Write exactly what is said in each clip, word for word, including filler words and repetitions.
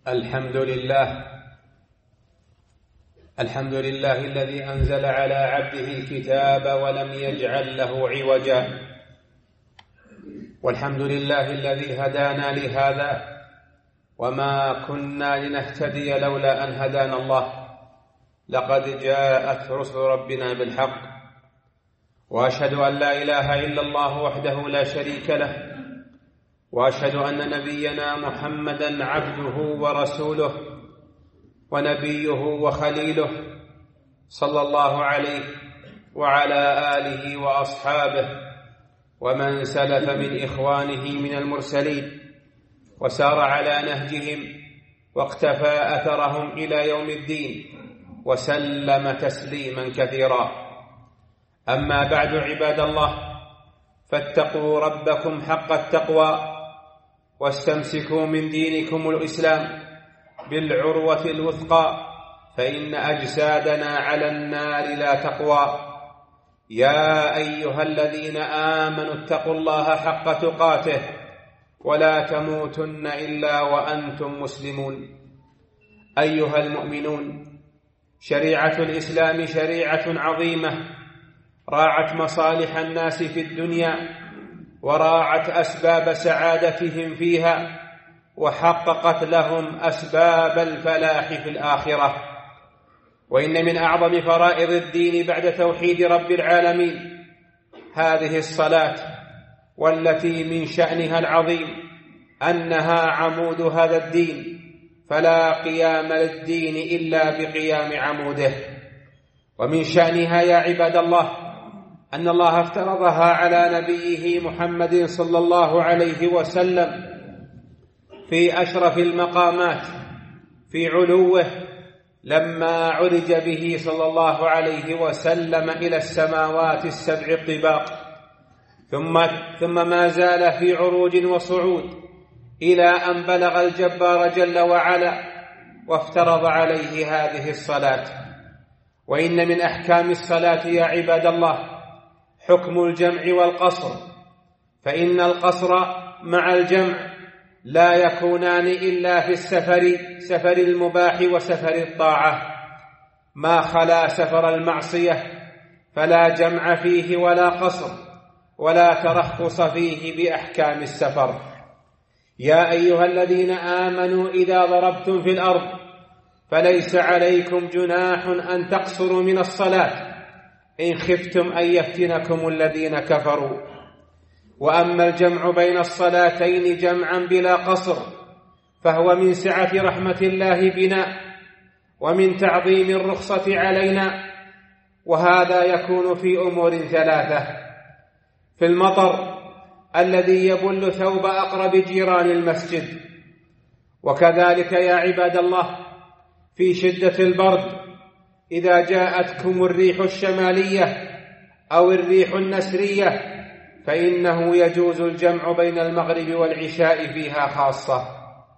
الحمد لله الحمد لله الذي أنزل على عبده الكتاب ولم يجعل له عوجا، والحمد لله الذي هدانا لهذا وما كنا لنهتدي لولا أن هدانا الله. لقد جاءت رسل ربنا بالحق، وأشهد أن لا إله إلا الله وحده لا شريك له، وأشهد أن نبينا محمدًا عبده ورسوله ونبيه وخليله، صلى الله عليه وعلى آله وأصحابه ومن سلف من إخوانه من المرسلين وسار على نهجهم واقتفى أثرهم إلى يوم الدين وسلم تسليما كثيرا. أما بعد، عباد الله، فاتقوا ربكم حق التقوى واستمسكوا من دينكم الإسلام بالعروة الوثقى، فإن أجسادنا على النار لا تقوى. يا أيها الذين آمنوا اتقوا الله حق تقاته ولا تموتن إلا وأنتم مسلمون. أيها المؤمنون، شريعة الإسلام شريعة عظيمة راعت مصالح الناس في الدنيا وراعت أسباب سعادتهم فيها وحققت لهم أسباب الفلاح في الآخرة. وإن من أعظم فرائض الدين بعد توحيد رب العالمين هذه الصلاة، والتي من شأنها العظيم أنها عمود هذا الدين، فلا قيام للدين إلا بقيام عموده. ومن شأنها يا عباد الله أن الله افترضها على نبيه محمد صلى الله عليه وسلم في أشرف المقامات في علوه، لما عرج به صلى الله عليه وسلم إلى السماوات السبع الطباق، ثم, ثم ما زال في عروج وصعود إلى أن بلغ الجبار جل وعلا وافترض عليه هذه الصلاة. وإن من أحكام الصلاة يا عباد الله حكم الجمع والقصر، فإن القصر مع الجمع لا يكونان إلا في السفر، سفر المباح وسفر الطاعة، ما خلا سفر المعصية فلا جمع فيه ولا قصر ولا ترخص فيه بأحكام السفر. يا أيها الذين آمنوا إذا ضربتم في الأرض فليس عليكم جناح أن تقصروا من الصلاة إن خفتم أن يفتنكم الذين كفروا. وأما الجمع بين الصلاتين جمعا بلا قصر فهو من سعة رحمة الله بنا ومن تعظيم الرخصة علينا، وهذا يكون في أمور ثلاثة: في المطر الذي يبل ثوب أقرب جيران المسجد، وكذلك يا عباد الله في شدة البرد إذا جاءتكم الريح الشمالية أو الريح النسرية، فإنه يجوز الجمع بين المغرب والعشاء فيها خاصة.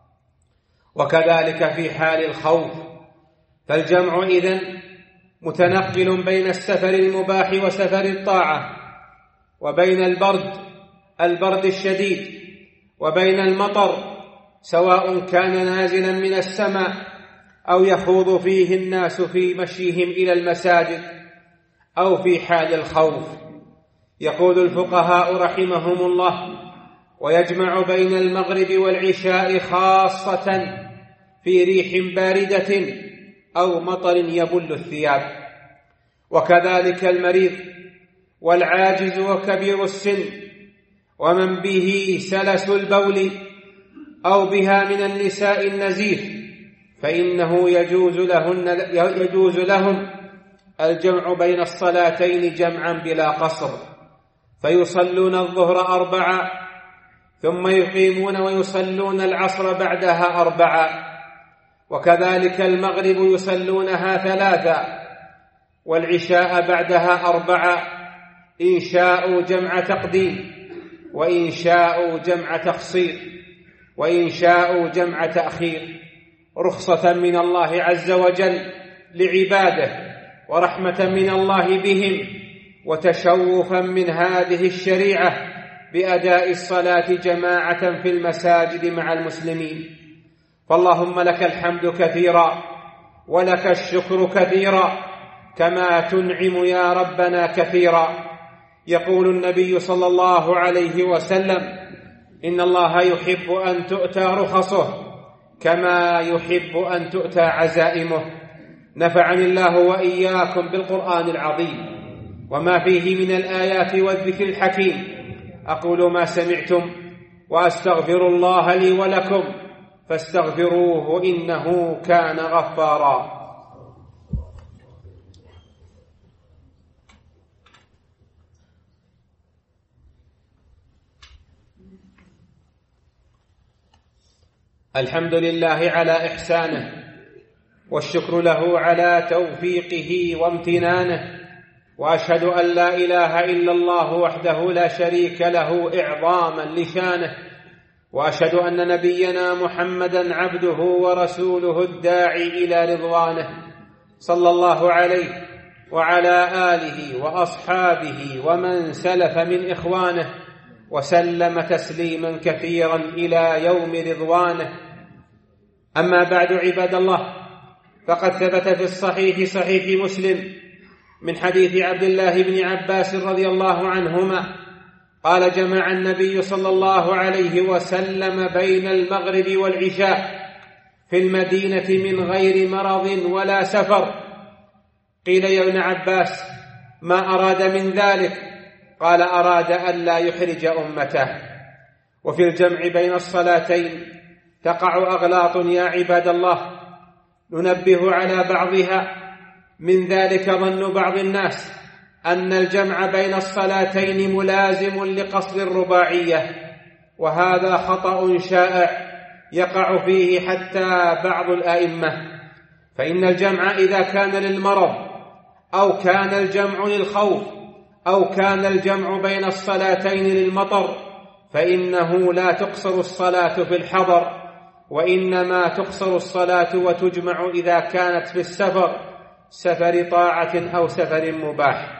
وكذلك في حال الخوف، فالجمع إذن متنقل بين السفر المباح وسفر الطاعة، وبين البرد البرد الشديد وبين المطر سواء كان نازلا من السماء أو يخوض فيه الناس في مشيهم إلى المساجد، أو في حال الخوف. يقول الفقهاء رحمهم الله: ويجمع بين المغرب والعشاء خاصة في ريح باردة أو مطر يبل الثياب. وكذلك المريض والعاجز وكبير السن ومن به سلس البول أو بها من النساء النزيف، فإنه يجوز لهن يجوز لهم الجمع بين الصلاتين جمعا بلا قصر، فيصلون الظهر أربعة ثم يقيمون ويصلون العصر بعدها أربعة، وكذلك المغرب يصلونها ثلاثة والعشاء بعدها أربعة، إن شاءوا جمع تقديم وإن شاءوا جمع تقصير وإن شاءوا جمع تأخير، رخصة من الله عز وجل لعباده ورحمة من الله بهم وتشوفا من هذه الشريعة بأداء الصلاة جماعة في المساجد مع المسلمين. فاللهم لك الحمد كثيرا ولك الشكر كثيرا كما تنعم يا ربنا كثيرا. يقول النبي صلى الله عليه وسلم: إن الله يحب أن تؤتى رخصه كما يحب أن تؤتى عزائمه. نفعني الله وإياكم بالقرآن العظيم وما فيه من الآيات والذكر الحكيم. أقول ما سمعتم وأستغفر الله لي ولكم فاستغفروه إنه كان غفارا. الحمد لله على إحسانه والشكر له على توفيقه وامتنانه، وأشهد أن لا إله إلا الله وحده لا شريك له إعظاما لشانه، وأشهد أن نبينا محمدا عبده ورسوله الداعي إلى رضوانه، صلى الله عليه وعلى آله وأصحابه ومن سلف من إخوانه وسلم تسليما كثيرا إلى يوم رضوانه. أما بعد عباد الله، فقد ثبت في الصحيح صحيح مسلم من حديث عبد الله بن عباس رضي الله عنهما قال: جمع النبي صلى الله عليه وسلم بين المغرب والعشاء في المدينة من غير مرض ولا سفر. قيل: يا ابن عباس ما أراد من ذلك؟ قال: أراد أن لا يحرج أمته. وفي الجمع بين الصلاتين تقع أغلاط يا عباد الله ننبه على بعضها. من ذلك ظن بعض الناس أن الجمع بين الصلاتين ملازم لقصد الرباعية، وهذا خطأ شائع يقع فيه حتى بعض الأئمة. فإن الجمع إذا كان للمرض أو كان الجمع للخوف أو كان الجمع بين الصلاتين للمطر فإنه لا تقصر الصلاة في الحضر، وإنما تقصر الصلاة وتجمع إذا كانت في السفر، سفر طاعة أو سفر مباح.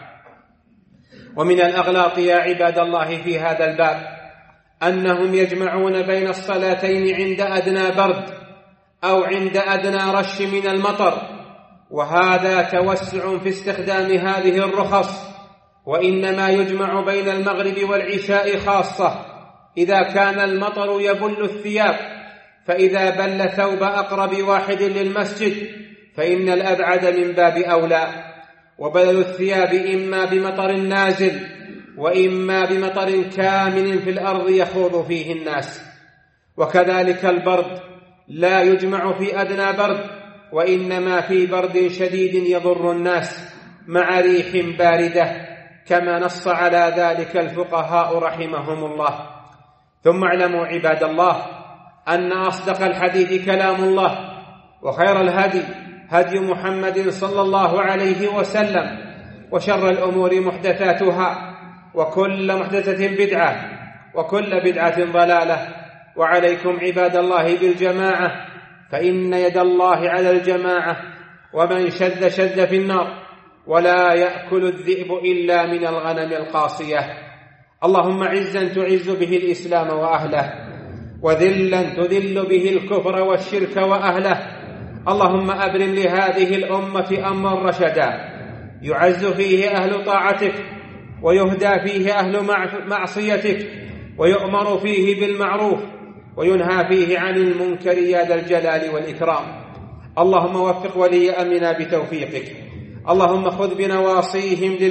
ومن الأغلاط يا عباد الله في هذا الباب أنهم يجمعون بين الصلاتين عند أدنى برد أو عند أدنى رش من المطر، وهذا توسع في استخدام هذه الرخص. وإنما يجمع بين المغرب والعشاء خاصة إذا كان المطر يبل الثياب، فإذا بل ثوب أقرب واحد للمسجد فإن الأبعد من باب أولى. وبلل الثياب إما بمطر نازل وإما بمطر كامن في الأرض يخوض فيه الناس. وكذلك البرد لا يجمع في أدنى برد، وإنما في برد شديد يضر الناس مع ريح باردة، كما نص على ذلك الفقهاء رحمهم الله. ثم اعلموا عباد الله أن أصدق الحديث كلام الله، وخير الهدي هدي محمد صلى الله عليه وسلم، وشر الأمور محدثاتها، وكل محدثة بدعة، وكل بدعة ضلالة. وعليكم عباد الله بالجماعة، فإن يد الله على الجماعة، ومن شذ شذ في النار، ولا يأكل الذئب إلا من الغنم القاصية. اللهم عزا تعز به الإسلام وأهله، وذلا تذل به الكفر والشرك وأهله. اللهم أبرم لهذه الأمة أمرا رشدا يعز فيه أهل طاعتك، ويهدى فيه أهل معصيتك، ويؤمر فيه بالمعروف، وينهى فيه عن المنكر يا ذا الجلال والإكرام. اللهم وفق ولي أمرنا بتوفيقك. اللهم خذ بنواصيهم